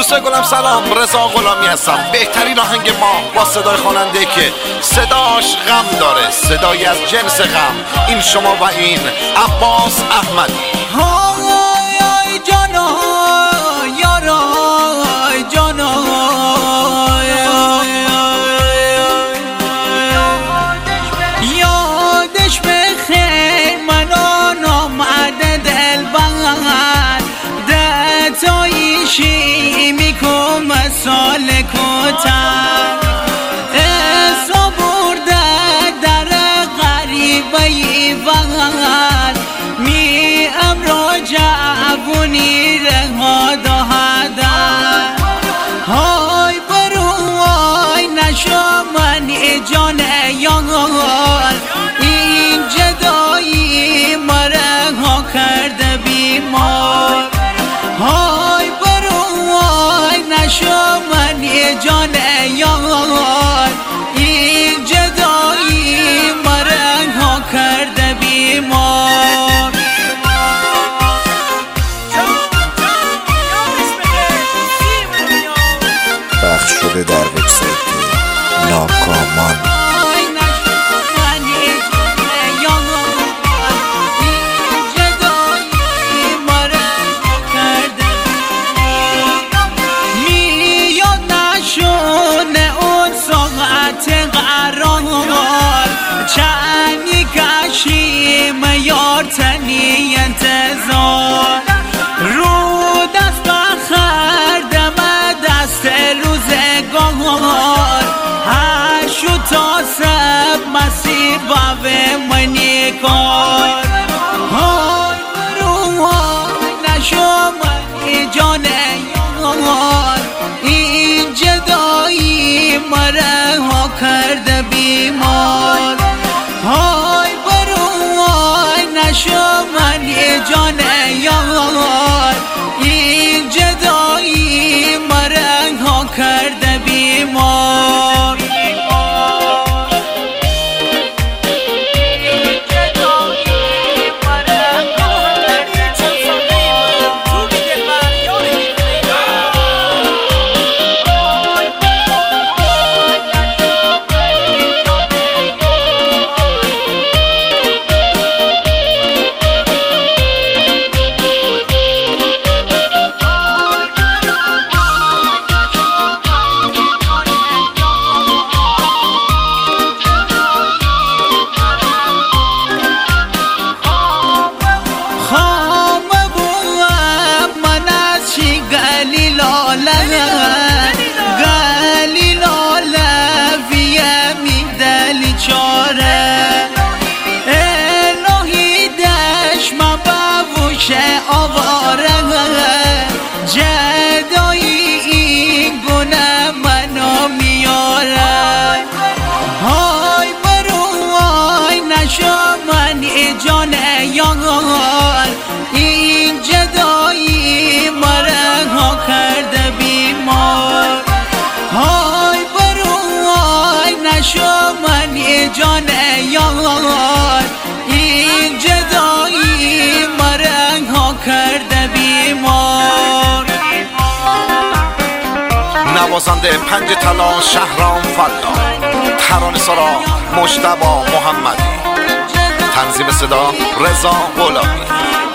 دوستای گلم سلام، رضا غلامی هستم. بهترین آهنگ ما با صدای خواننده که صداش غم داره، صدایی از جنس غم. این شما و این عباس احمدی. های جانا یارای جانا یادش بخیر منو نامده دل بغل دتایشی میکم سال کتر اسا برده در غریبه بغل می امرو جوونی رها دهدن های بروای نشو من جان یار این جدایی مرا کرده بیمار های بروای نشو من جان یار این جدایی مرا کرده بیمار پخش شده در وبسایت ناکامان. چنی کشیم یار تنی انتظار رو دست بخردم دست روزگار هشو تا سب مسیب و منی کار های رو نشو من جان یار این جدایی مرا کرده بیمار های بروای نشو من جان یار این جدایی مرا کرده بیمار آواره جدایی این گونه منو میاره های بروای نشو من جان یار این جدایی مرا کرده بیمار های بروای نشو من جان یار این جدایی مرا کرده بیمار نوازنده پنج طلا شهرام فلا، ترانه سرا مجتبی محمدی، تنظیم صدا رضا غلامی.